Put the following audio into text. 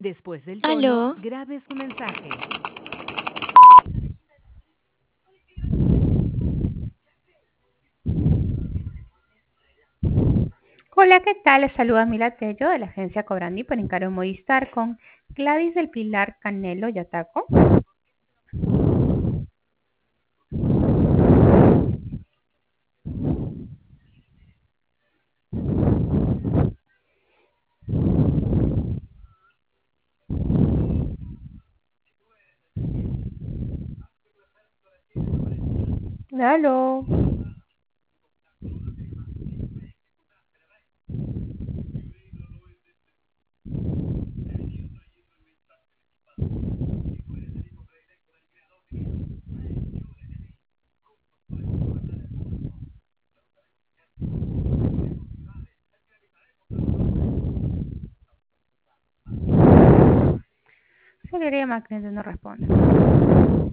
Después del tono, Aló, grabe su mensaje. Hola, ¿qué tal? Les saluda Mila Tello de la agencia Cobrandi por encargo Movistar con Gladys del Pilar Canelo Yataco. Aló. Se le llama, cliente no responde.